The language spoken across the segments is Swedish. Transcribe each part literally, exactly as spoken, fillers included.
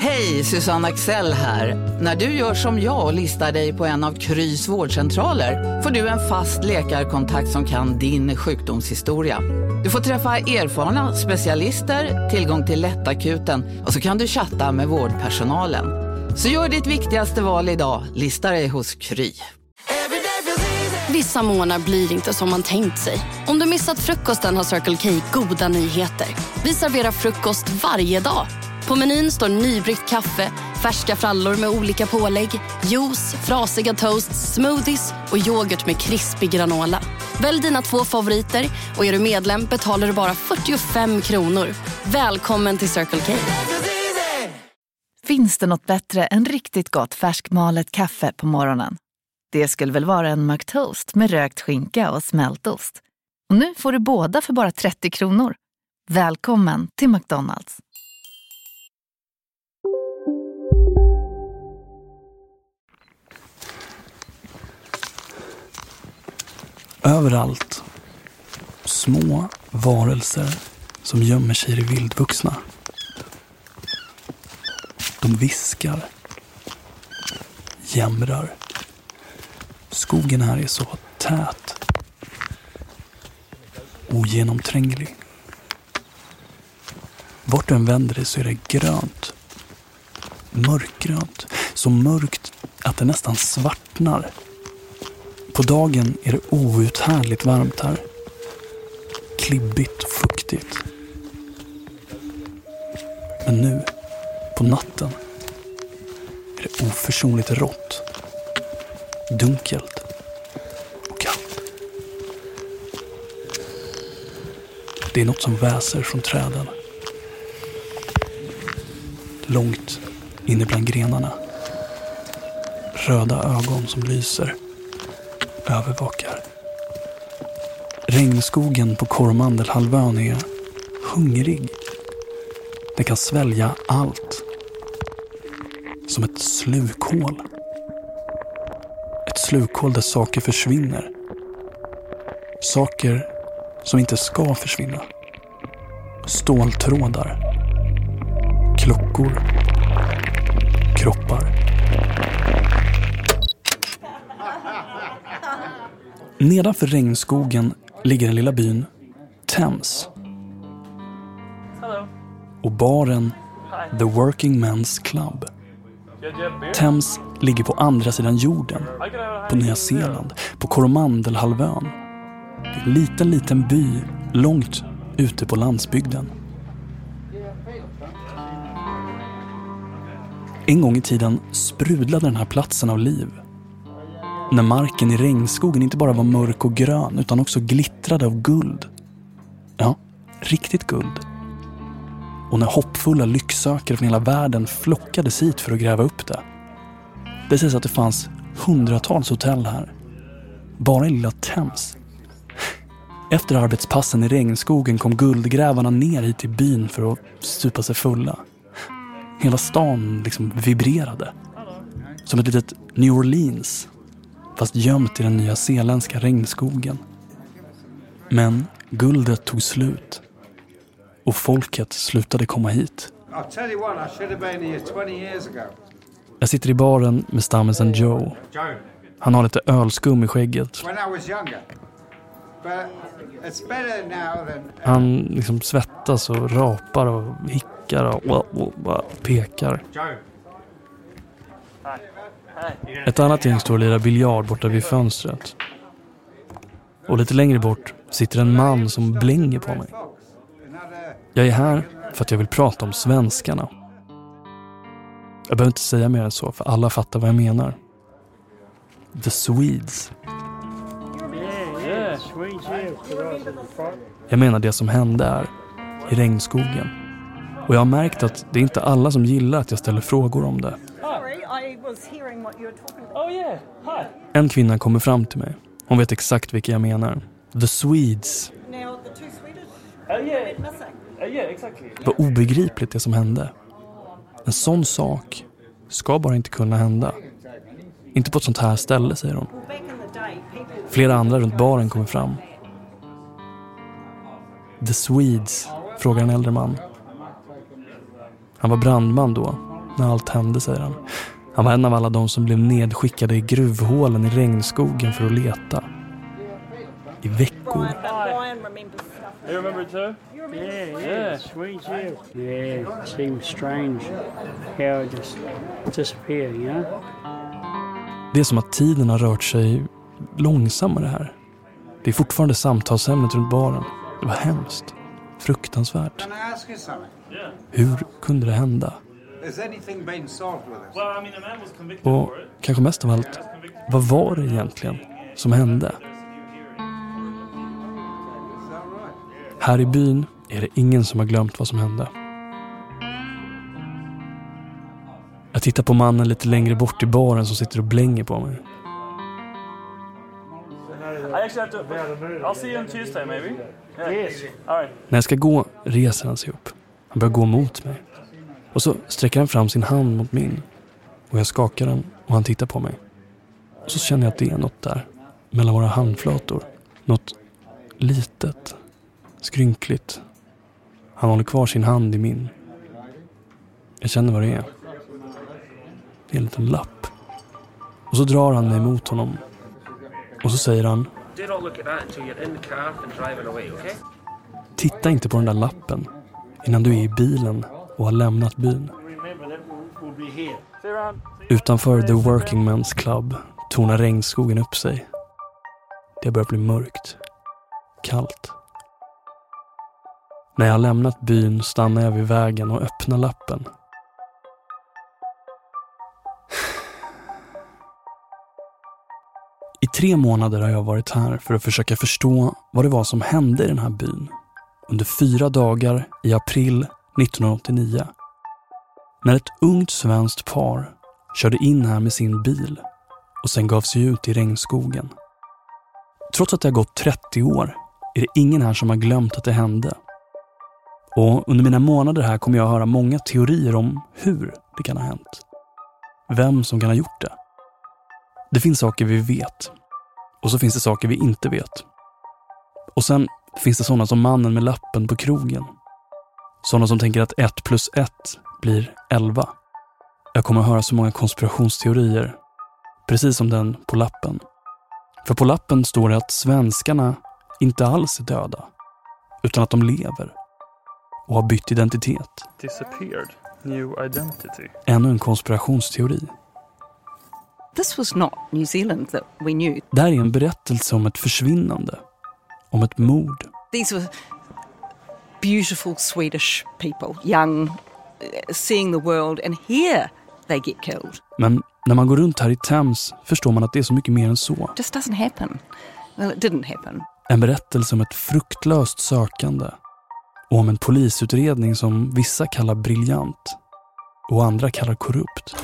Hej, Susanne Axel här. När du gör som jag och listar dig på en av Krys vårdcentraler får du en fast läkarkontakt som kan din sjukdomshistoria. Du får träffa erfarna specialister, tillgång till lättakuten och så kan du chatta med vårdpersonalen. Så gör ditt viktigaste val idag, listar dig hos Kry. Vissa månader blir inte som man tänkt sig. Om du missat frukosten har Circle K goda nyheter. Vi serverar frukost varje dag. På menyn står nybryggt kaffe, färska frallor med olika pålägg, juice, frasiga toasts, smoothies och yoghurt med krispig granola. Välj dina två favoriter och är du medlem betalar du bara fyrtiofem kronor. Välkommen till Circle K. Finns det något bättre än riktigt gott färskmalet kaffe på morgonen? Det skulle väl vara en McToast med rökt skinka och smältost. Och nu får du båda för bara trettio kronor. Välkommen till McDonald's. Överallt. Små varelser som gömmer sig i det vildvuxna. De viskar. Jämrar. Skogen här är så tät. Ogenomtränglig. Vart du än vänder dig så är det grönt. Mörkgrönt. Så mörkt att det nästan svartnar. På dagen är det outhärdligt varmt här. Klibbigt och fuktigt. Men nu, på natten, är det oförsonligt rått. Dunkelt och kallt. Det är något som väser från träden. Långt inne bland grenarna. Röda ögon som lyser. Övervakar. Regnskogen på Koromandelhalvön är hungrig. Den kan svälja allt. Som ett slukhål. Ett slukhål där saker försvinner. Saker som inte ska försvinna. Ståltrådar. Klockor. Kroppar. Nedanför regnskogen ligger den lilla byn Thames. Och baren The Working Men's Club. Thames ligger på andra sidan jorden. På Nya Zeeland. På Koromandelhalvön. Det är en liten, liten by långt ute på landsbygden. En gång i tiden sprudlade den här platsen av liv. När marken i regnskogen inte bara var mörk och grön utan också glittrade av guld. Ja, riktigt guld. Och när hoppfulla lycksökare från hela världen flockades hit för att gräva upp det. Det sägs att det fanns hundratals hotell här. Bara i lilla Thames. Efter arbetspassen i regnskogen kom guldgrävarna ner hit till byn för att stupa sig fulla. Hela stan liksom vibrerade. Som ett litet New Orleans. Fast gömt i den nya zeeländska regnskogen. Men guldet tog slut. Och folket slutade komma hit. Jag sitter i baren med stammisen Joe. Han har lite ölskum i skägget. Han liksom svettas och rapar och hickar och pekar. Ett annat gäng står och lirar biljard borta vid fönstret. Och lite längre bort sitter en man som blänger på mig. Jag är här för att jag vill prata om svenskarna. Jag behöver inte säga mer än så, för alla fattar vad jag menar. The Swedes. Jag menar det som hände här, i regnskogen. Och jag har märkt att det är inte alla som gillar att jag ställer frågor om det. En kvinna kommer fram till mig. Hon vet exakt vilka jag menar. The Swedes. Det var obegripligt det som hände. En sån sak ska bara inte kunna hända. Inte på ett sånt här ställe, säger hon. Flera andra runt baren kommer fram. The Swedes, frågar en äldre man. Han var brandman då, när allt hände, säger han. Han var en av alla de som blev nedskickade i gruvhålen i regnskogen för att leta. I veckor. You remember it too? Yeah, yeah, sweet you. Yeah, it seems strange how it just disappeared, you know? Det är som att tiden har rört sig långsammare här. Det är fortfarande samtalsämnet runt baren. Det var hemskt. Fruktansvärt. Hur kunde det hända? Och kanske mest av allt, vad var det egentligen som hände? Här i byn är det ingen som har glömt vad som hände. Jag tittar på mannen lite längre bort i baren som sitter och blänger på mig. I'll see you on Tuesday maybe. Yeah. Yes. All right. När jag ska gå reser han sig upp. Han börjar gå mot mig. Och så sträcker han fram sin hand mot min. Och jag skakar den och han tittar på mig. Och så känner jag att det är något där. Mellan våra handflator. Något litet. Skrynkligt. Han håller kvar sin hand i min. Jag känner vad det är. Det är en liten lapp. Och så drar han mig mot honom. Och så säger han: titta inte på den där lappen innan du är i bilen och har lämnat byn. Utanför The Working Men's Club tornar regnskogen upp sig. Det börjar bli mörkt. Kallt. När jag har lämnat byn stannar jag vid vägen och öppnar lappen. I tre månader har jag varit här för att försöka förstå vad det var som hände i den här byn. Under fyra dagar i april nittonhundraåttionio. När ett ungt svenskt par körde in här med sin bil och sen gav sig ut i regnskogen. Trots att det har gått trettio år är det ingen här som har glömt att det hände. Och under mina månader här kommer jag att höra många teorier om hur det kan ha hänt. Vem som kan ha gjort det. Det finns saker vi vet. Och så finns det saker vi inte vet. Och sen finns det sådana som mannen med lappen på krogen. Sådana som tänker att ett plus ett blir elva. Jag kommer att höra så många konspirationsteorier. Precis som den på lappen. För på lappen står det att svenskarna inte alls är döda. Utan att de lever. Och har bytt identitet. Disappeared. New identity. Ännu en konspirationsteori. This was not New Zealand that we knew. Det här är en berättelse om ett försvinnande. Om ett mord. These were beautiful Swedish people, young, seeing the world, and here they get killed. Men när man går runt här i Thames förstår man att det är så mycket mer än så. It just doesn't happen. Well, it didn't happen. En berättelse om ett fruktlöst sökande. Och om en polisutredning som vissa kallar briljant. Och andra kallar korrupt.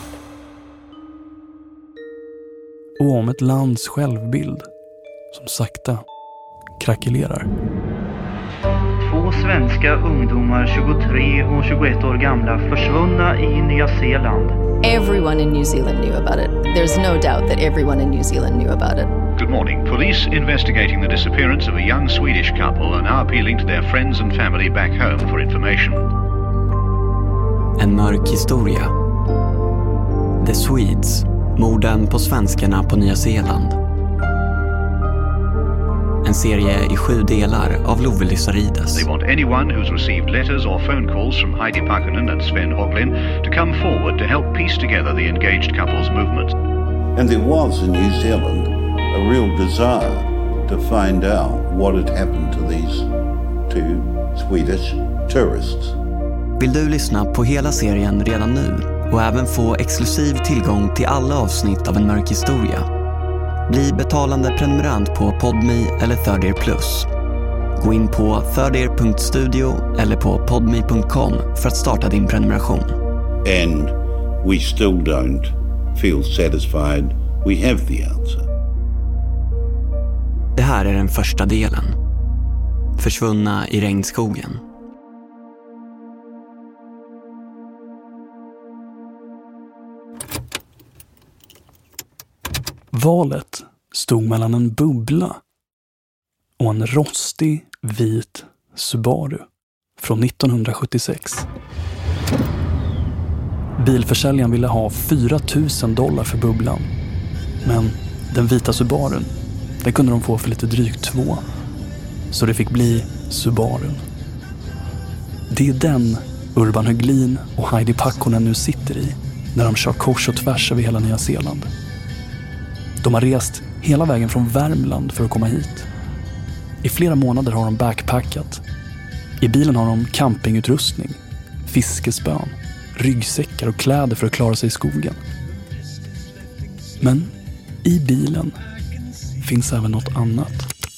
Och om ett lands självbild som sakta krackelerar. Två svenska ungdomar, tjugotre och tjugoett år gamla, försvunna i Nya Zeeland. Everyone in New Zealand knew about it. There's no doubt that everyone in New Zealand knew about it. Good morning. Police investigating the disappearance of a young Swedish couple are now appealing to their friends and family back home for information. En mörk historia. The Swedes. Morden på svenskarna på Nya Zeeland. En serie i sju delar av Love Lysarides. They want anyone who's received letters or phone calls from Heidi Pakkanen and Sven Hoglin to come forward to help piece together the engaged couple's movement. And there was in New Zealand a real desire to find out what had happened to these two Swedish tourists. Vill du lyssna på hela serien redan nu och även få exklusiv tillgång till alla avsnitt av En mörk historia? Bli betalande prenumerant på Podme eller Third Ear Plus. Gå in på third ear punkt studio eller på podme punkt com för att starta din prenumeration. And we still don't feel satisfied we have the answer. Det här är den första delen. Försvunna i regnskogen. Valet stod mellan en bubbla och en rostig vit Subaru från nittonhundrasjuttiosex. Bilförsäljaren ville ha fyra tusen dollar för bubblan. Men den vita Subarun, den kunde de få för lite drygt två. Så det fick bli Subarun. Det är den Urban Höglin och Heidi Pakkonen nu sitter i när de kör kors och tvärs över hela Nya Zeeland. De har rest hela vägen från Värmland för att komma hit. I flera månader har de backpackat. I bilen har de campingutrustning, fiskespön, ryggsäckar och kläder för att klara sig i skogen. Men i bilen finns även något annat.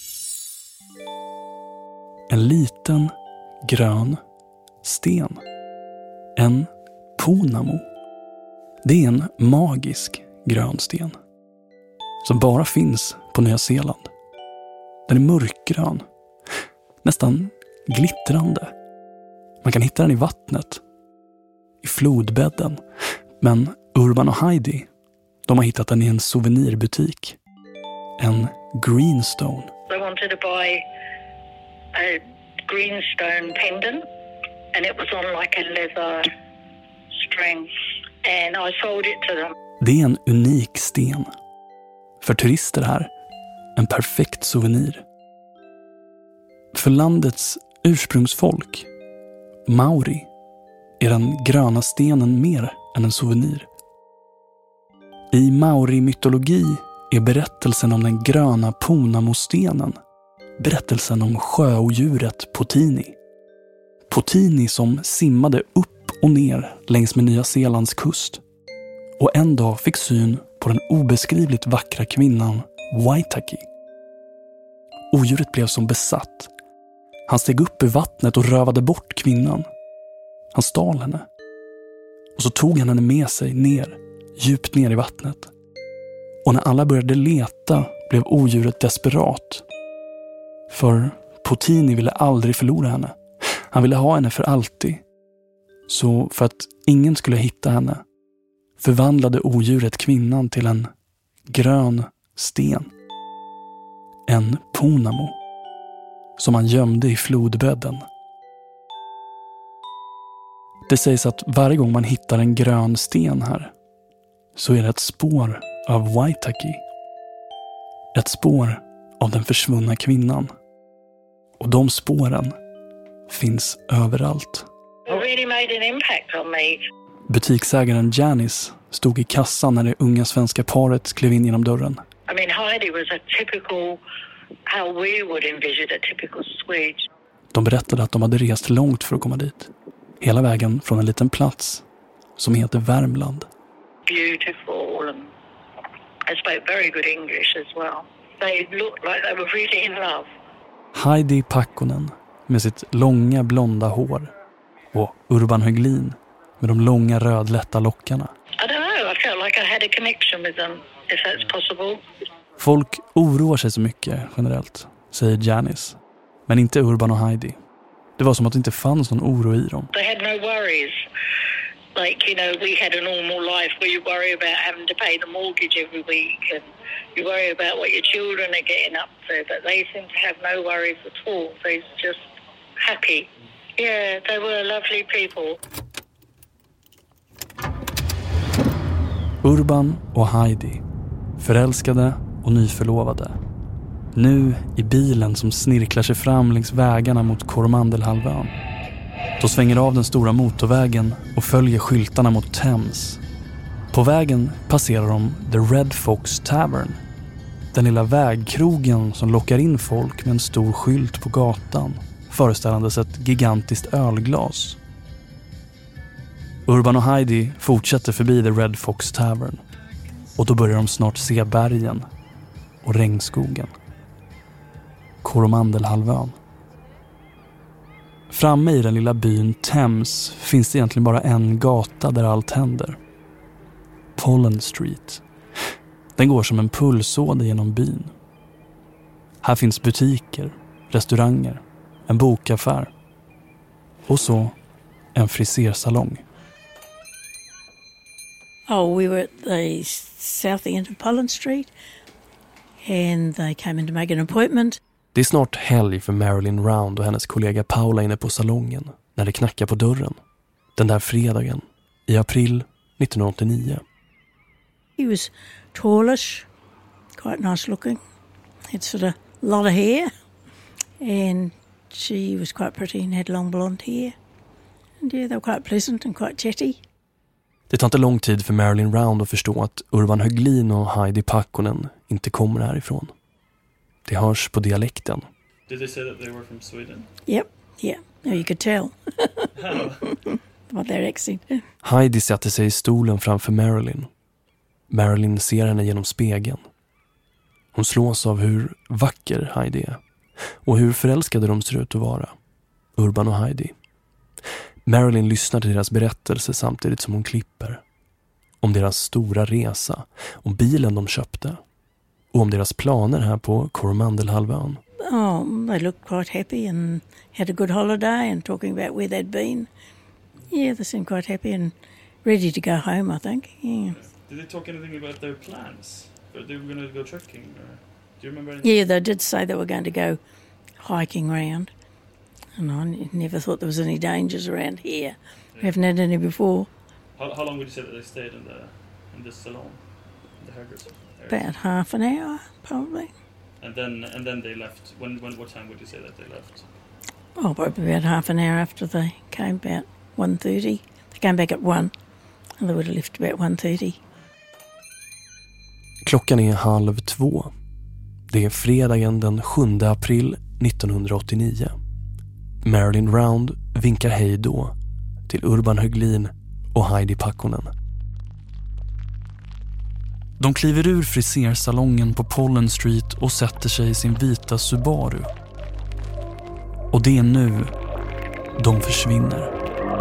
En liten grön sten. En Punamo. Det är en magisk grön sten som bara finns på Nya Zeeland. Den är mörkgrön, nästan glittrande. Man kan hitta den i vattnet, i flodbädden. Men Urban och Heidi, de har hittat den i en souvenirbutik. En greenstone. I wanted to buy a greenstone pendant and it was on like a leather string and I sold it to them. Det är en unik sten. För turister här, en perfekt souvenir. För landets ursprungsfolk, Maori, är den gröna stenen mer än en souvenir. I Maori-mytologi är berättelsen om den gröna Punamo-stenen berättelsen om sjöodjuret Potini. Potini som simmade upp och ner längs med Nya Zeelands kust och en dag fick syn på den obeskrivligt vackra kvinnan Waitaki. Odjuret blev som besatt. Han steg upp ur vattnet och rövade bort kvinnan. Han stal henne. Och så tog han henne med sig ner, djupt ner i vattnet. Och när alla började leta blev odjuret desperat. För Potini ville aldrig förlora henne. Han ville ha henne för alltid. Så för att ingen skulle hitta henne förvandlade odjuret kvinnan till en grön sten. En Punamo som han gömde i flodbädden. Det sägs att varje gång man hittar en grön sten här så är det ett spår av Waitaki. Ett spår av den försvunna kvinnan. Och de spåren finns överallt. It really made an impact on me. Butiksägaren Janice stod i kassan när det unga svenska paret klev in genom dörren. I mean, Heidi was a typical, how we would envision a typical Swede. De berättade att de hade rest långt för att komma dit. Hela vägen från en liten plats som heter Värmland. Beautiful and I spoke very good English as well. They looked like they were really in love. Heidi Pakkonen med sitt långa blonda hår och Urban Höglin med de långa rödlätta lockarna. I don't know, I felt like I had a connection with them, if that's possible. Folk oroar sig så mycket generellt, säger Janice. Men inte Urban och Heidi. Det var som att det inte fanns någon oro i dem. They had no worries. Like, you know, we had a normal life where you worry about having to pay the mortgage every week and you worry about what your children are getting up to. But they seem to have no worries at all. They're just happy. Yeah, they were lovely people. Urban och Heidi, förälskade och nyförlovade. Nu i bilen som snirklar sig fram längs vägarna mot Coromandelhalvön. Då svänger av den stora motorvägen och följer skyltarna mot Thames. På vägen passerar de The Red Fox Tavern. Den lilla vägkrogen som lockar in folk med en stor skylt på gatan, föreställandes ett gigantiskt ölglas. Urban och Heidi fortsätter förbi The Red Fox Tavern. Och då börjar de snart se bergen och regnskogen. Coromandelhalvön. Framme i den lilla byn Thames finns det egentligen bara en gata där allt händer. Pollen Street. Den går som en pulsåder genom byn. Här finns butiker, restauranger, en bokaffär och så en frisersalong. Oh, we were at the south end of Pollen Street and they came in to make an appointment. Det är snart helg för Marilyn Round och hennes kollega Paula inne på salongen när det knackar på dörren. Den där fredagen i april nittonhundraåttionio. He was tallish, quite nice looking. Had sort of a lot of hair, and she was quite pretty and had long blonde hair. And yeah, they were quite pleasant and quite chatty. Det tar inte lång tid för Marilyn Round att förstå att Urban Höglin och Heidi Pakkonen inte kommer härifrån. Det hörs på dialekten. Did they say that they were from Sweden? Yep, yeah. No, you could tell. What their accent. Heidi sätter sig i stolen framför Marilyn. Marilyn ser henne genom spegeln. Hon slås av hur vacker Heidi är och hur förälskade de ser ut att vara, Urban och Heidi. Marilyn lyssnar till deras berättelse samtidigt som hon klipper. Om deras stora resa, om bilen de köpte och om deras planer här på Coromandelhalvön. Oh, they looked quite happy and had a good holiday and talking about where they'd been. Yeah, they seemed quite happy and ready to go home, I think. Yeah. Did they talk anything about their plans? Or they were going to go trekking? Or do you remember anything? Yeah, they did say they were going to go hiking round. And I never thought there was any dangers around here. Yeah. We haven't had any before. How, how long would you say that they stayed in the in this salon, in the hairdresser area? About half an hour, probably. And then and then they left. When when what time would you say that they left? Oh, probably about half an hour after they came, about one thirty. They came back at one, and they would have left about one thirty. Klockan är halv två. Det är fredagen den sjunde april nittonhundraåttionio. Marilyn Round vinkar hej då till Urban Höglin och Heidi Pakkonen. De kliver ur frisersalongen på Pollen Street och sätter sig i sin vita Subaru. Och det är nu de försvinner.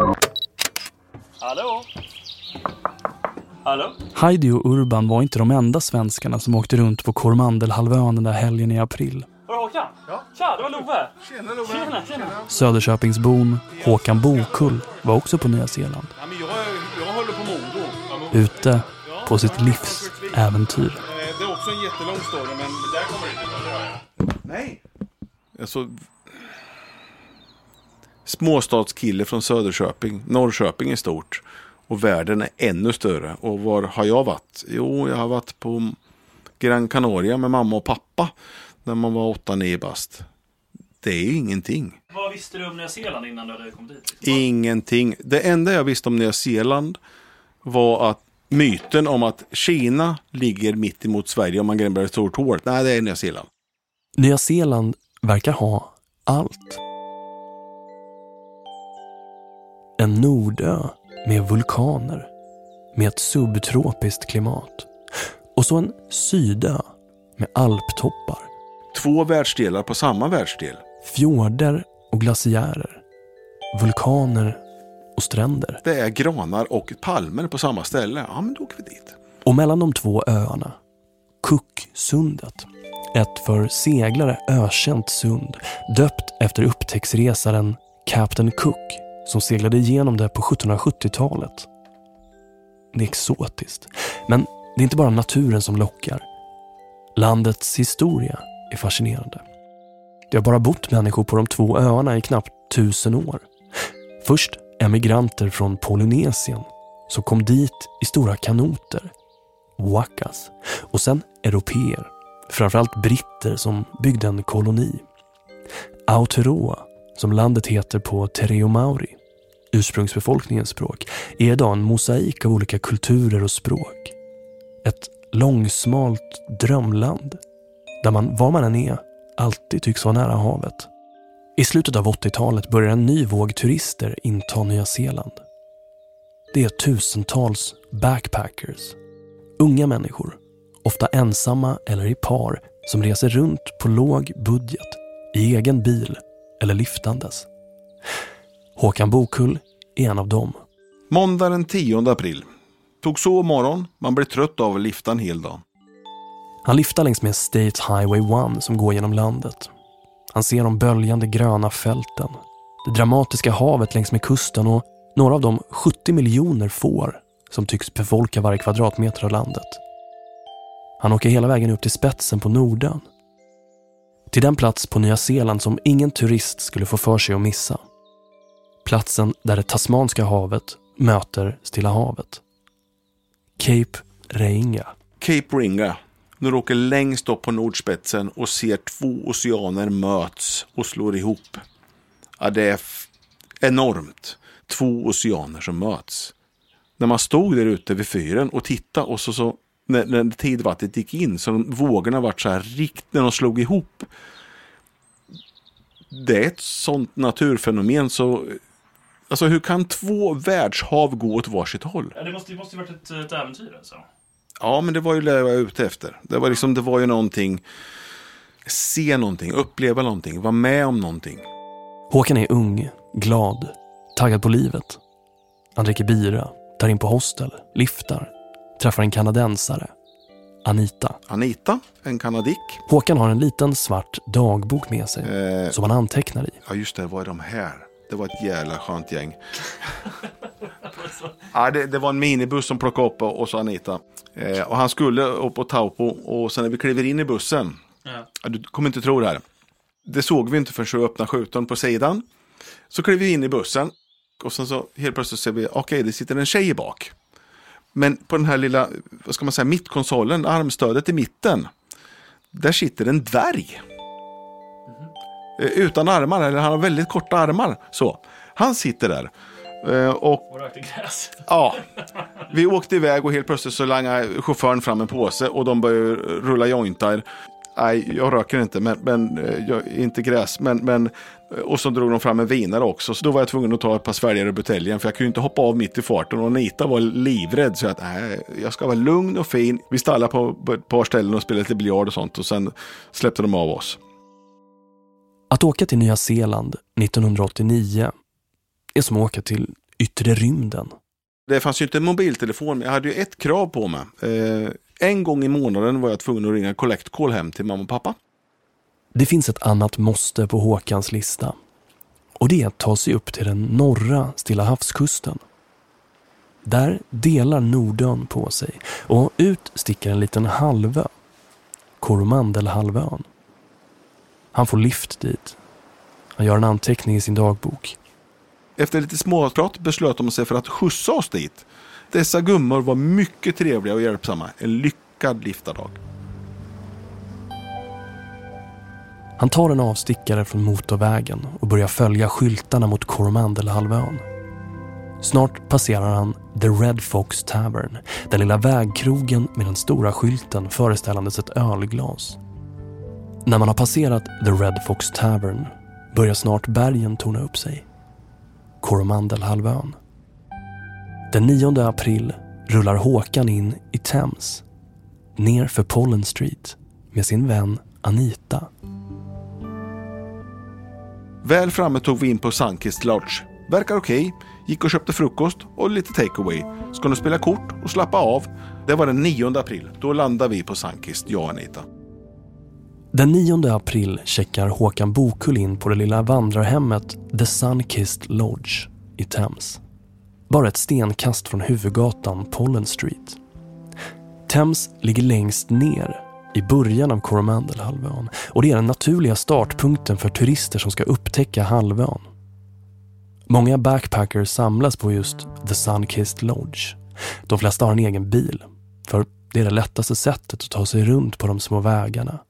Hallå? Hallå? Heidi och Urban var inte de enda svenskarna som åkte runt på Coromandelhalvön den där helgen i april. Var det Håkan? Ja. Tja, det var Love. Tjena Love. Tjena, tjena. Söderköpingsbon Håkan Bokull var också på Nya Zeeland. Ja, men jag, jag håller på Modo. Ute på sitt livs äventyr. Det är också en jättelång story, men där kommer det inte. Nej. Alltså, småstadskille från Söderköping. Norrköping är stort. Och världen är ännu större. Och var har jag varit? Jo, jag har varit på Gran Canaria med mamma och pappa. När man var åtta nio bast. Det är ju ingenting. Vad visste du om Nya Zeeland innan du hade kommit dit? Ingenting. Det enda jag visste om Nya Zeeland var att myten om att Kina ligger mitt emot Sverige om man grämmer ett stort hårt. Nej, det är Nya Zeeland. Nya Zeeland verkar ha allt. En nordö med vulkaner, med ett subtropiskt klimat. Och så en sydö med alptoppar. Två världsdelar på samma världsdel. Fjorder och glaciärer. Vulkaner och stränder. Det är granar och palmer på samma ställe. Ja, men då åker vi dit. Och mellan de två öarna, Cooksundet. Ett för seglare ökänt sund, döpt efter upptäcktsresaren Captain Cook, som seglade igenom det på sjuttonhundrasjuttiotalet. Det är exotiskt, men det är inte bara naturen som lockar. Landets historia är fascinerande. Det har bara bott människor på de två öarna i knappt tusen år. Först emigranter från Polynesien som kom dit i stora kanoter, wakas, och sen europeer, framförallt britter som byggde en koloni. Aotearoa, som landet heter på Tereo Maori, ursprungsbefolkningens språk, är idag en mosaik av olika kulturer och språk. Ett långsmalt drömland där man, var man än är, alltid tycks vara nära havet. I slutet av åttiotalet börjar en ny våg turister inta Nya Zeeland. Det är tusentals backpackers, unga människor, ofta ensamma eller i par, som reser runt på låg budget, i egen bil eller liftandes. Håkan Bokull är en av dem. Måndag den tionde april. Tog så morgon, man blev trött av att lifta en hel dag. Han liftar längs med State Highway ett som går genom landet. Han ser de böljande gröna fälten, det dramatiska havet längs med kusten och några av de sjuttio miljoner får som tycks befolka varje kvadratmeter av landet. Han åker hela vägen upp till spetsen på Nordön. Till den plats på Nya Zeeland som ingen turist skulle få för sig att missa. Platsen där det Tasmanska havet möter Stilla havet. Cape Reinga. Cape Reinga. Nu åker längst upp på nordspetsen och ser två oceaner möts och slår ihop. Ja, det är f- enormt. Två oceaner som möts. När man stod där ute vid fyren och tittade och så, så när, när tidvattnet gick in så vågorna vart så här rikt när de slog ihop. Det är ett sånt naturfenomen så alltså hur kan två världshav gå åt varsitt håll? Ja, det måste det måste ju varit ett, ett äventyr alltså. Ja, men det var ju det jag var ute efter. Det var liksom det var ju någonting se någonting, uppleva någonting, vara med om någonting. Håkan är ung, glad, taggad på livet. Han dricker bira, tar in på hostel, liftar, träffar en kanadensare, Anita. Anita, en kanadick. Håkan har en liten svart dagbok med sig eh, som han antecknar i. Ja just det, var de här. Det var ett jävla skönt gäng. Ja, det, det var en minibuss som plockade upp och så Anita. Eh, och han skulle upp på Taupo och sen när vi kliver in i bussen. Ja. Du kommer inte tro det här. Det såg vi inte förrän vi öppnade skjutdörren på sidan. Så kliver vi in i bussen. Och sen så helt plötsligt ser vi, okej okay, det sitter en tjej bak. Men på den här lilla, vad ska man säga, mittkonsolen, armstödet i mitten. Där sitter en dvärg. Mm-hmm. Utan armar, eller han har väldigt korta armar. Så, han sitter där. Och, och rökte gräs. Ja, vi åkte iväg och helt plötsligt så langade chauffören fram en påse och de började rulla jointar. Nej, jag röker inte, men, men jag, inte gräs. Men, men, och så drog de fram en vinare också. Så då var jag tvungen att ta ett par sväljare i buteljen. För jag kunde inte hoppa av mitt i farten. Och Anita var livrädd. Så att nej, jag ska vara lugn och fin. Vi stallade på ett par ställen och spelade lite biljard och sånt. Och sen släppte de av oss. Att åka till Nya Zeeland nittonhundraåttionio är som att åka till yttre rymden. Det fanns ju inte en mobiltelefon. Men jag hade ju ett krav på mig. Eh, En gång i månaden var jag tvungen att ringa collect call hem till mamma och pappa. Det finns ett annat måste på Håkans lista. Och det är att ta sig upp till den norra Stilla havskusten. Där delar Nordön på sig och ut sticker en liten halvö. Coromandelhalvön. Han får lift dit. Han gör en anteckning i sin dagbok. Efter lite småprat beslöt de sig för att skjutsa oss dit. Dessa gummor var mycket trevliga och hjälpsamma. En lyckad liftardag. Han tar en avstickare från motorvägen och börjar följa skyltarna mot Coromandelhalvön. Snart passerar han The Red Fox Tavern, den lilla vägkrogen med den stora skylten föreställandes ett ölglas. När man har passerat The Red Fox Tavern börjar snart bergen torna upp sig. Coromandelhalvön. Den nionde april rullar Håkan in i Thames, ner för Pollen Street med sin vän Anita. Väl framme tog vi in på Sunkist Lodge. Verkar okej. Okay. Gick och köpte frukost och lite takeaway. Ska nu spela kort och slappa av. Det var den nionde april. Då landade vi på Sunkist, jag och Anita. Den nionde april checkar Håkan Bokull in på det lilla vandrarhemmet The Sunkist Lodge i Thames. Bara ett stenkast från huvudgatan Pollen Street. Thames ligger längst ner i början av Coromandelhalvön och det är den naturliga startpunkten för turister som ska upptäcka halvön. Många backpackers samlas på just The Sunkist Lodge. De flesta har en egen bil, för det är det lättaste sättet att ta sig runt på de små vägarna.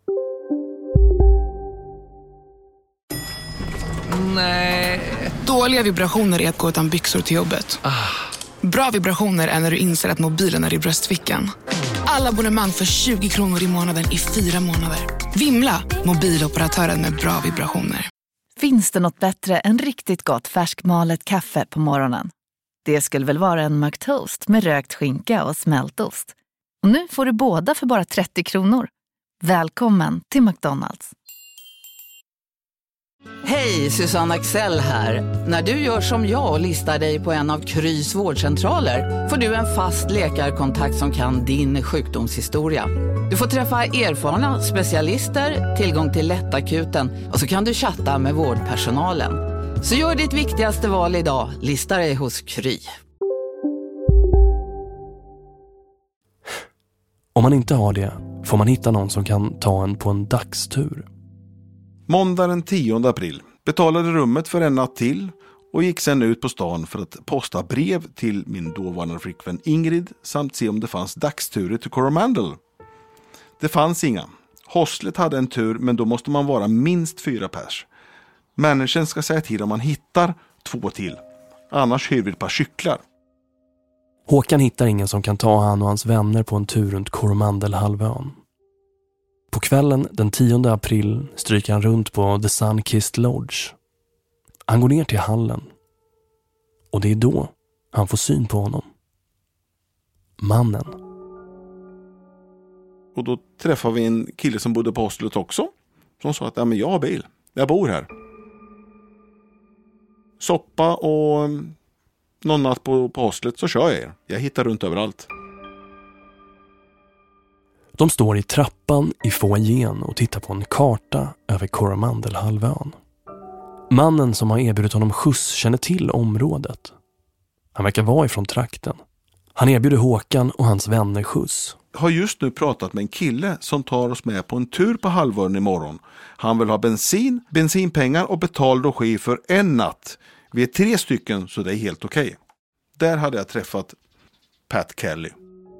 Nej. Dåliga vibrationer är att gå utan byxor till jobbet. Ah. Bra vibrationer är när du inser att mobilen är i bröstfickan. Alla abonnemang för tjugo kronor i månaden i fyra månader. Vimla, mobiloperatören med bra vibrationer. Finns det något bättre än riktigt gott färskmalet kaffe på morgonen? Det skulle väl vara en McToast med rökt skinka och smältost. Och nu får du båda för bara trettio kronor. Välkommen till McDonald's. Hej, Susanne Axel här. När du gör som jag och listar dig på en av Krys vårdcentraler får du en fast läkarkontakt som kan din sjukdomshistoria. Du får träffa erfarna specialister, tillgång till lättakuten och så kan du chatta med vårdpersonalen. Så gör ditt viktigaste val idag, lista dig hos Kry. Om man inte har det får man hitta någon som kan ta en på en dagstur. Måndag den tionde april. Betalade rummet för en natt till och gick sedan ut på stan för att posta brev till min dåvarande flickvän Ingrid samt se om det fanns dagsturer till Coromandel. Det fanns inga. Hostlet hade en tur, men då måste man vara minst fyra pers. Människan ska säga till om man hittar två till. Annars hyr vi ett par cyklar. Håkan hittar ingen som kan ta han och hans vänner på en tur runt Coromandelhalvön. På kvällen den tionde april stryker han runt på The Sunkissed Lodge. Han går ner till hallen. Och det är då han får syn på honom. Mannen. Och då träffar vi en kille som bodde på hostlet också. Som sa att ja, men jag har bil. Jag bor här. Soppa och någon natt på, på hostlet så kör jag er. Jag hittar runt överallt. De står i trappan i foajén och tittar på en karta över Coromandelhalvön. Mannen som har erbjudit honom skjuts känner till området. Han verkar vara ifrån trakten. Han erbjuder Håkan och hans vänner skjuts. Jag har just nu pratat med en kille som tar oss med på en tur på halvön imorgon. Han vill ha bensin, bensinpengar och betald logi för en natt. Vi är tre stycken så det är helt okej. Okay. Där hade jag träffat Pat Kelly.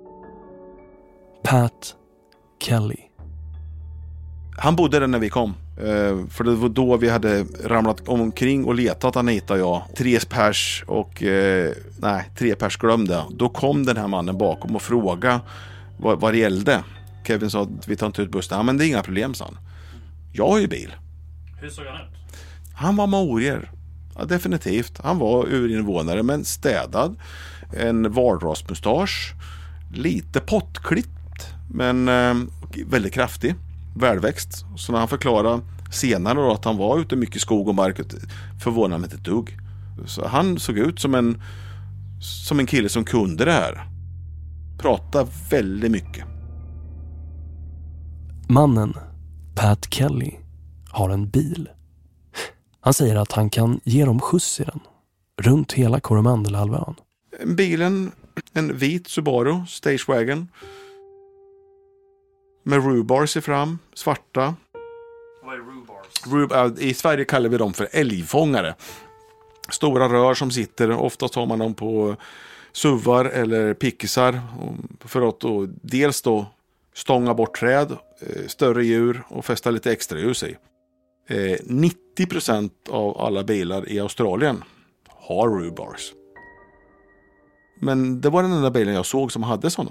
Pat Kelly. Han bodde där när vi kom. För det var då vi hade ramlat omkring och letat Anita och jag. Tre pers och nej, tre pers glömde. Då kom den här mannen bakom och frågade vad, vad det gällde. Kevin sa att vi tar inte ut bussen. Ja, men det är inga problem, sa han. Jag har ju bil. Hur såg han ut? Han var maorier. Ja, definitivt. Han var urinvånare men städad. En vardrasmustasch. Lite pottklippt men eh, väldigt kraftig. Välväxt. Så när han förklarade senare då att han var ute mycket skog och mark förvånade mig inte ett dugg. Så han såg ut som en som en kille som kunde det här. Prata väldigt mycket. Mannen, Pat Kelly, har en bil. Han säger att han kan ge dem skjuts i den. Runt hela Coromandelhalvön. Bilen, en vit Subaru Stagewagon. Med rubars i fram, svarta. Vad är rubars? Rub, I Sverige kallar vi dem för älgfångare. Stora rör som sitter, oftast har man dem på suvar eller pickisar. För att då, dels då stånga bort träd, större djur och fästa lite extra ljus i. nittio procent av alla bilar i Australien har rubars. Men det var den enda bilen jag såg som hade sådana.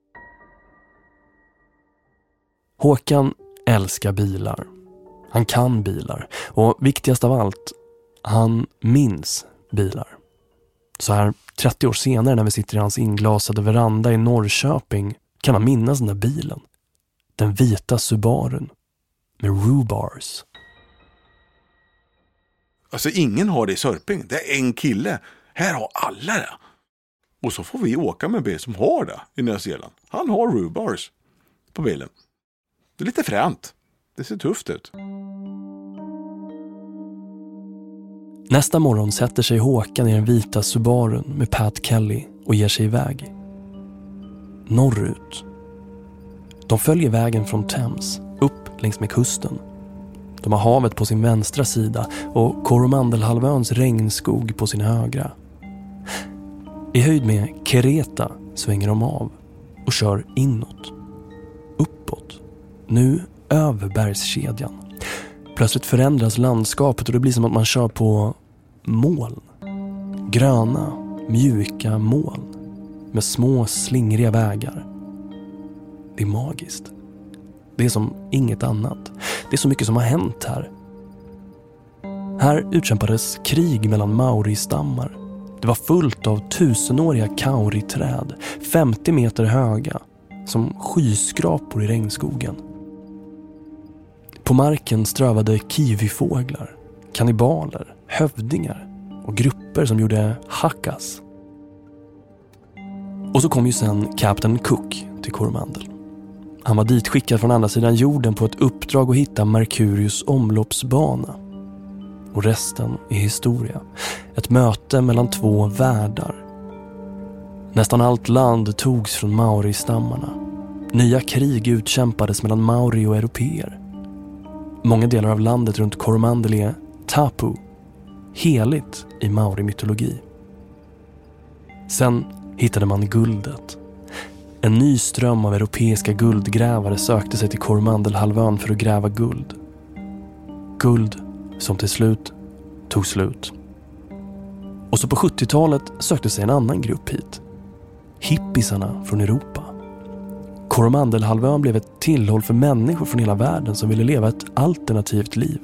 Håkan älskar bilar. Han kan bilar. Och viktigast av allt, han minns bilar. Så här trettio år senare när vi sitter i hans inglasade veranda i Norrköping kan han minnas den där bilen. Den vita Subarun med rubars. Alltså ingen har det i Sörping. Det är en kille. Här har alla det. Och så får vi åka med en bil som har det i Nya Zeeland. Han har rubars på bilen. Det är lite fränt. Det ser tufft ut. Nästa morgon sätter sig Håkan i den vita Subarun med Pat Kelly och ger sig iväg. Norrut. De följer vägen från Thames upp längs med kusten. De har havet på sin vänstra sida och Coromandelhalvöns regnskog på sin högra. I höjd med Kereta svänger de av och kör inåt. Uppåt. Nu över bergskedjan. Plötsligt förändras landskapet och det blir som att man kör på moln. Gröna, mjuka moln. Med små slingriga vägar. Det är magiskt. Det är som inget annat. Det är så mycket som har hänt här. Här utkämpades krig mellan maori-stammar. Det var fullt av tusenåriga kauriträd, femtio meter höga, som skyskrapor i regnskogen. På marken strövade kiwifåglar, kannibaler, hövdingar och grupper som gjorde hackas. Och så kom ju sen Captain Cook till Coromandel. Han var ditskickad från andra sidan jorden på ett uppdrag att hitta Merkurius omloppsbana. Och resten är historia. Ett möte mellan två världar. Nästan allt land togs från maori-stammarna. Nya krig utkämpades mellan maori och europeer. Många delar av landet runt Coromandel är tapu, heligt i Maori-mytologi. Sen hittade man guldet. En ny ström av europeiska guldgrävare sökte sig till Coromandelhalvön för att gräva guld. Guld som till slut tog slut. Och så på sjuttiotalet sökte sig en annan grupp hit. Hippisarna från Europa. Coromandelhalvön blev ett tillhåll för människor från hela världen som ville leva ett alternativt liv.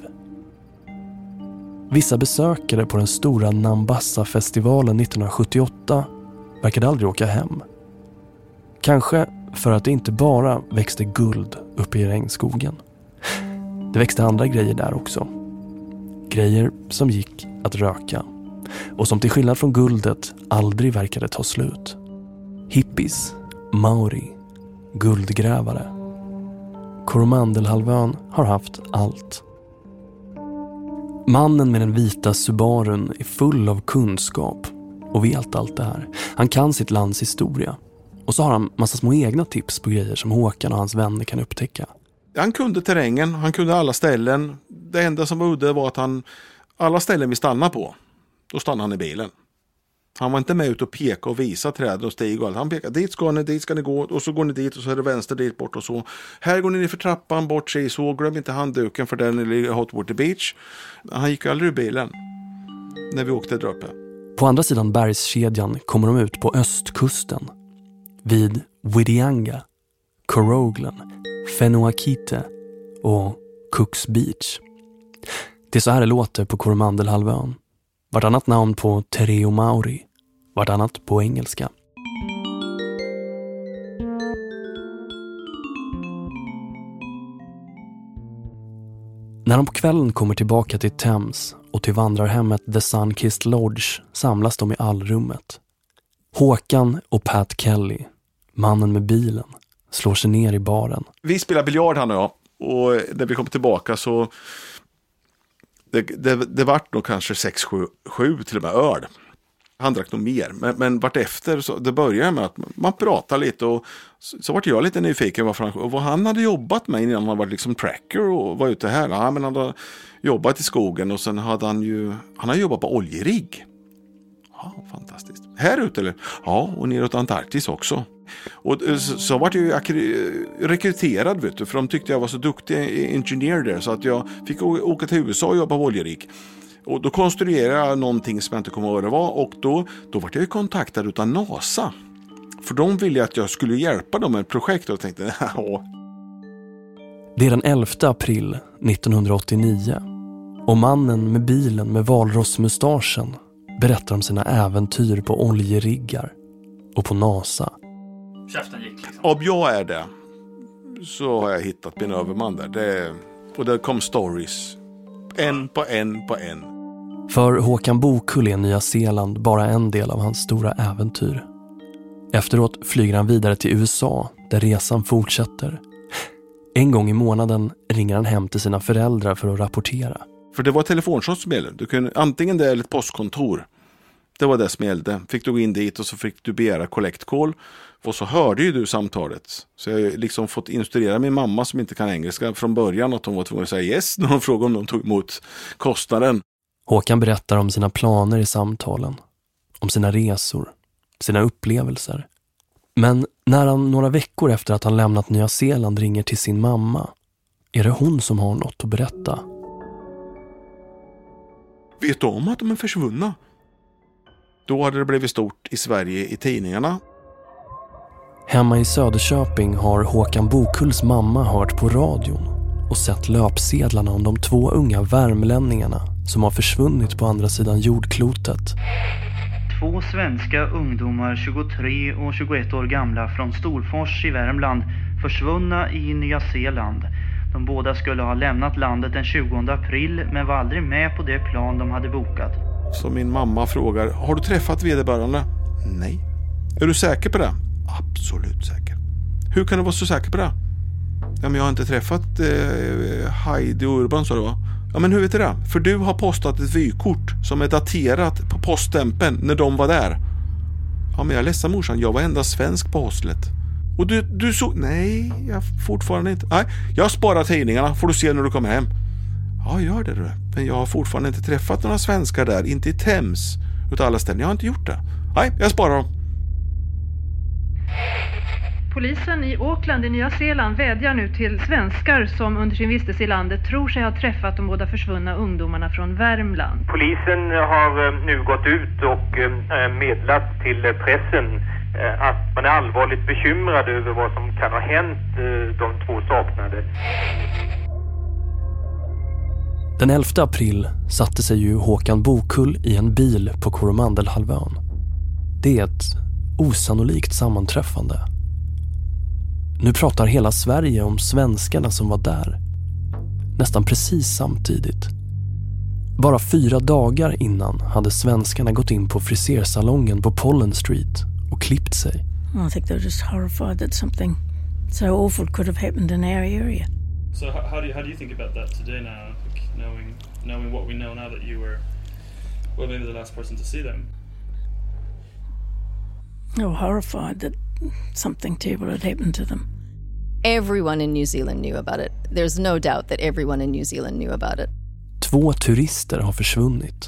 Vissa besökare på den stora Nambassa-festivalen nittonhundrasjuttioåtta verkade aldrig åka hem. Kanske för att det inte bara växte guld uppe i regnskogen. Det växte andra grejer där också. Grejer som gick att röka. Och som till skillnad från guldet aldrig verkade ta slut. Hippies, maori, guldgrävare. Coromandelhalvön har haft allt. Mannen med den vita Subarun är full av kunskap och vet allt det här. Han kan sitt lands historia. Och så har han massa små egna tips på grejer som Håkan och hans vänner kan upptäcka. Han kunde terrängen, han kunde alla ställen. Det enda som var udda var att han, alla ställen vi stannade på, då stannade han i bilen. Han var inte med ut och peka och visa träd och stig och allt. Han pekade, dit ska ni, dit ska ni gå, och så går ni dit och så är det vänster dit bort och så. Här går ni ner för trappan, bort sig så, glöm inte handduken för den är Hot Water Beach. Han gick aldrig ur bilen när vi åkte där uppe. På andra sidan bergskedjan kommer de ut på östkusten. Vid Whitianga, Koroglan, Fenouakite och Cooks Beach. Det är så här det låter på Coromandelhalvön. Vartannat namn på Tereo Maori, vartannat på engelska. När de på kvällen kommer tillbaka till Thames och till vandrarhemmet The Sunkissed Lodge samlas de i allrummet. Håkan och Pat Kelly, mannen med bilen, slår sig ner i baren. Vi spelar biljard han och jag, och när vi kom tillbaka så det, det, det vart nog kanske sex, sju, sju till och med öl. Han drack nog mer, men, men vart efter så det började med att man pratade lite och så, så vart jag lite nyfiken varför han, och vad han hade jobbat med innan han var liksom tracker och var ute här. Ja, men han hade jobbat i skogen och sen hade han ju han har jobbat på oljerigg. Ja, fantastiskt. Här ute eller? Ja, och neråt Antarktis också. Och så, så var jag ju rekryterad, vet du, för de tyckte jag var så duktig ingenjör där så att jag fick åka till U S A och jobba på oljerik. Och då konstruerade jag någonting som jag inte kommer ihåg vad det var, och då, då var jag ju kontaktad utav NASA. För de ville att jag skulle hjälpa dem med ett projekt och jag tänkte, ja. Det är den elfte april nittonhundraåttionio och mannen med bilen med valrossmustaschen berättar om sina äventyr på oljeriggar och på NASA. Käften gick liksom. Om jag är det så har jag hittat min överman där. Det, och det kom stories. En på en på en. För Håkan Bokull är Nya Zeeland bara en del av hans stora äventyr. Efteråt flyger han vidare till U S A där resan fortsätter. En gång i månaden ringer han hem till sina föräldrar för att rapportera. För det var telefonshot som gällde. Du kunde, antingen det eller ett postkontor. Det var det som gällde. Fick du gå in dit och så fick du begära collect call. Och så hörde ju du samtalet. Så jag har liksom fått instruera min mamma som inte kan engelska från början att hon var tvungen att säga yes när hon frågade om de tog emot kostnaden. Håkan berättar om sina planer i samtalen. Om sina resor. Sina upplevelser. Men när han några veckor efter att han lämnat Nya Zeeland ringer till sin mamma är det hon som har något att berätta. Vet du om att de är försvunna? Då hade det blivit stort i Sverige i tidningarna. Hemma i Söderköping har Håkan Bokulls mamma hört på radion och sett löpsedlarna om de två unga värmlänningarna som har försvunnit på andra sidan jordklotet. Två svenska ungdomar, tjugotre och tjugoett år gamla, från Storfors i Värmland, försvunna i Nya Zeeland. De båda skulle ha lämnat landet den tjugonde april men var aldrig med på det plan de hade bokat. Så min mamma frågar, har du träffat vederbörande? Nej. Är du säker på det? Absolut säker. Hur kan du vara så säker på det? Ja, men jag har inte träffat eh, Heidi och Urban, så det var. Ja, men hur vet du det? För du har postat ett vykort som är daterat på poststämpeln när de var där. Ja, men jag är ledsen morsan, jag var enda svensk på hostlet. Och du, du så... Nej, jag fortfarande inte... Nej, jag sparar tidningarna, får du se när du kommer hem. Ja, gör det du. Men jag har fortfarande inte träffat några svenskar där. Inte i Thames. Utav alla ställen. Jag har inte gjort det. Nej, jag sparar dem. Polisen i Auckland i Nya Zeeland vädjar nu till svenskar som under sin vistelse i landet tror sig ha träffat de båda försvunna ungdomarna från Värmland. Polisen har nu gått ut och meddelat till pressen att man är allvarligt bekymrad över vad som kan ha hänt de två saknade. Den elfte april satte sig ju Håkan Bokull i en bil på Coromandelhalvön. Det är ett osannolikt sammanträffande. Nu pratar hela Sverige om svenskarna som var där. Nästan precis samtidigt. Bara fyra dagar innan hade svenskarna gått in på frisersalongen på Pollen Street och klippt sig. I think they were just horrified that something so awful could have happened in our area. So how, how do you how do you think about that today now, like knowing knowing what we know now that you were well maybe the last person to see them? They were horrified that something terrible had happened to them. Everyone in New Zealand knew about it. There's no doubt that everyone in New Zealand knew about it. Två turister har försvunnit.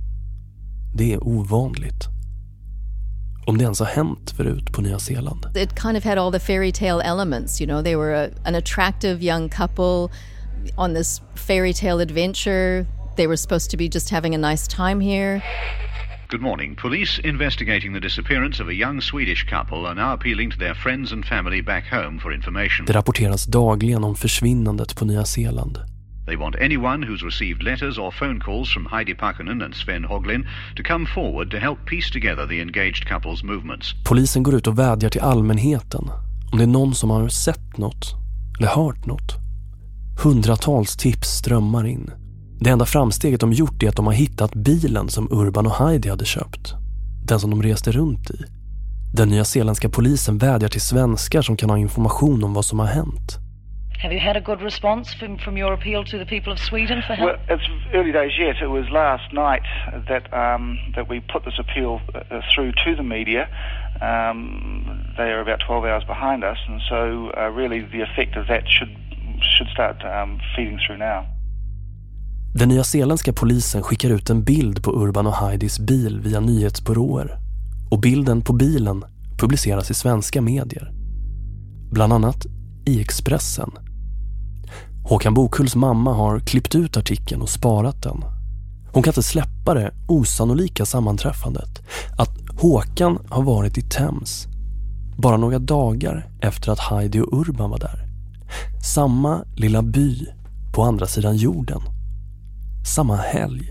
Det är ovanligt. Om det ens har hänt förut på Nya Zeeland. It kind of had all the fairy tale elements, you know. They were a, an attractive young couple on this fairy tale adventure. They were supposed to be just having a nice time here. Good morning. Police investigating the disappearance of a young Swedish couple are now appealing to their friends and family back home for information. Det rapporteras dagligen om försvinnandet på Nya Zeeland. They want anyone who's received letters or phone calls from Heidi Pakkanen and Sven Hoglin to come forward to help piece together the engaged couple's movements. Polisen går ut och vädjar till allmänheten om det är någon som har sett något eller hört något. Hundratals tips strömmar in. Det enda framsteget de gjort är att de har hittat bilen som Urban och Heidi hade köpt. Den som de reste runt i. Den nyzeeländska polisen vädjar till svenskar som kan ha information om vad som har hänt. Have you had a good response from, from your appeal to the people of Sweden for help? Well, it's early days yet. It was last night that um, that we put this appeal uh, through to the media. Um, they are about twelve hours behind us, and so uh, really the effect of that should should start um, feeding through now. Den nyzeeländska polisen skickar ut en bild på Urban och Heidis bil via nyhetsbyråer. Och bilden på bilen publiceras i svenska medier. Bland annat i Expressen. Håkan Bokulls mamma har klippt ut artikeln och sparat den. Hon kan inte släppa det osannolika sammanträffandet att Håkan har varit i Thames bara några dagar efter att Heidi och Urban var där. Samma lilla by på andra sidan jorden. Samma helg.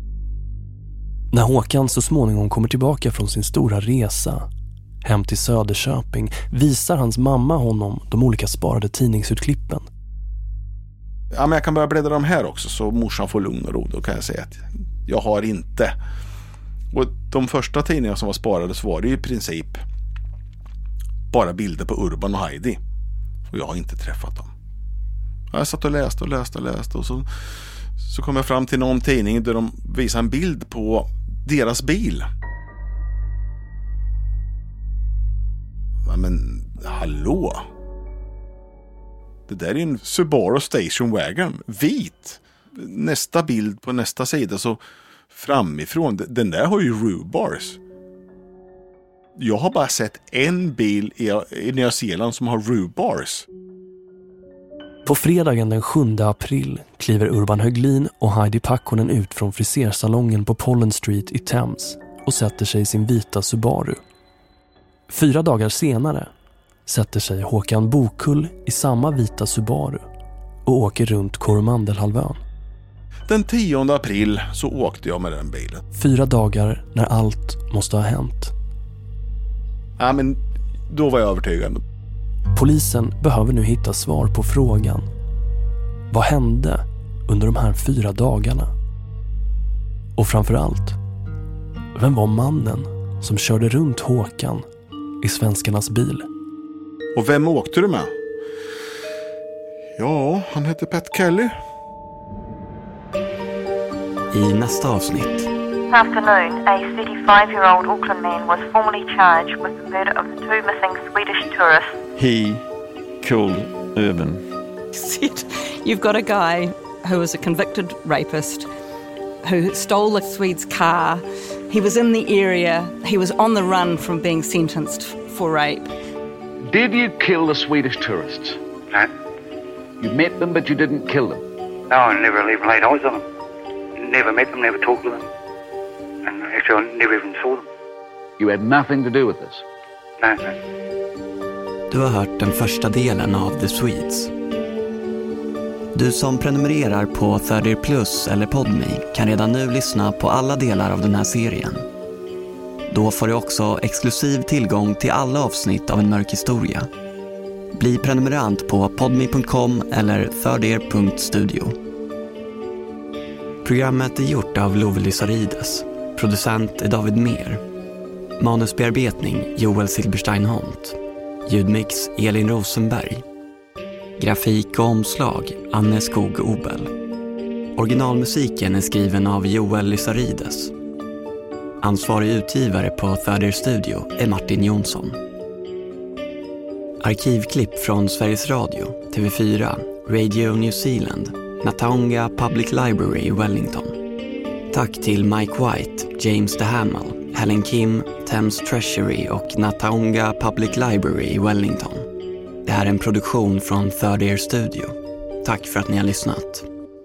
När Håkan så småningom kommer tillbaka från sin stora resa hem till Söderköping visar hans mamma honom de olika sparade tidningsutklippen. Ja, men jag kan börja bläddra dem här också så morsan får lugn och ro. Då kan jag säga att jag har inte. Och de första tidningarna som var sparade så var det i princip bara bilder på Urban och Heidi. Och jag har inte träffat dem. Jag satt och läste och läste och läste och så, så kom jag fram till någon tidning där de visar en bild på deras bil. Men hallå? Det där är en Subaru Station Wagon, vit. Nästa bild på nästa sida så framifrån, den där har ju roof-bars. Jag har bara sett en bil i, i Nya Zeeland som har roof-bars. På fredagen den sjunde april kliver Urban Höglin och Heidi Pakkanen ut från frisersalongen på Pollen Street i Thames och sätter sig i sin vita Subaru. Fyra dagar senare sätter sig Håkan Bokull i samma vita Subaru och åker runt Coromandelhalvön. Den tionde april så åkte jag med den bilen. Fyra dagar när allt måste ha hänt. Ja, men då var jag övertygad. Polisen behöver nu hitta svar på frågan. Vad hände under de här fyra dagarna? Och framförallt, vem var mannen som körde runt Håkan i svenskarnas bil? Och vem åkte du med? Ja, han hette Pat Kelly. I nästa avsnitt. Afternoon, a thirty-five-year-old Auckland man was formally charged with the murder of the two missing Swedish tourists. He killed Urban. Said, you've got a guy who was a convicted rapist who stole a Swede's car. He was in the area. He was on the run from being sentenced for rape. Did you kill the Swedish tourists? No. You met them, but you didn't kill them? No, I never even laid eyes on them. Never met them, never talked to them. And actually, I never even saw them. You had nothing to do with this? No, no. Du har hört den första delen av The Swedes. Du som prenumererar på Third Ear Plus eller Podme kan redan nu lyssna på alla delar av den här serien. Då får du också exklusiv tillgång till alla avsnitt av En mörk historia. Bli prenumerant på podme punkt com eller thirdear punkt studio. Programmet är gjort av Love Lysarides. Producent är David Mer. Manusbearbetning Joel Silberstein-Hont. Ljudmix Elin Rosenberg. Grafik och omslag Anne Skog-Obel. Originalmusiken är skriven av Joel Lysarides. Ansvarig utgivare på Third Ear Studio är Martin Jonsson. Arkivklipp från Sveriges Radio, T V fyra, Radio New Zealand, Nataonga Public Library i Wellington. Tack till Mike White, James DeHamel, Helen Kim, Thames Treasury och Nataonga Public Library i Wellington. Det här är en produktion från Third Ear Studio. Tack för att ni har lyssnat.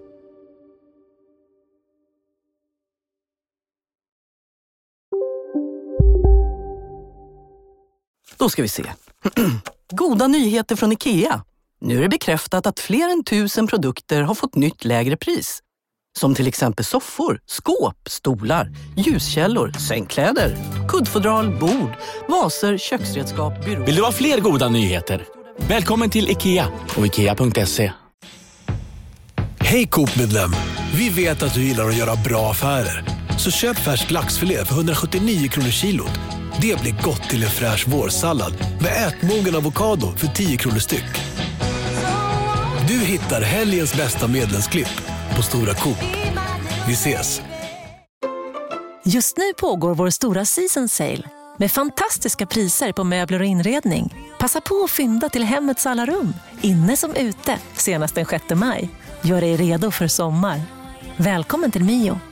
Då ska vi se. Goda nyheter från IKEA. Nu är det bekräftat att fler än tusen produkter har fått nytt lägre pris. Som till exempel soffor, skåp, stolar, ljuskällor, sängkläder, kuddfodral, bord, vaser, köksredskap, byråer. Vill du ha fler goda nyheter? Välkommen till IKEA och ikea punkt se. Hej Coop-medlem! Vi vet att du gillar att göra bra affärer. Så köp färsk laxfilé för hundrasjuttionio kronor kilot. Det blir gott till en fräsch vårsallad med ätmogen avokado för tio kronor styck. Du hittar helgens bästa medlemsklipp på Stora Coop. Vi ses! Just nu pågår vår stora season sale med fantastiska priser på möbler och inredning. Passa på att fynda till hemmets alla rum, inne som ute, senast den sjätte maj. Gör dig redo för sommar. Välkommen till Mio.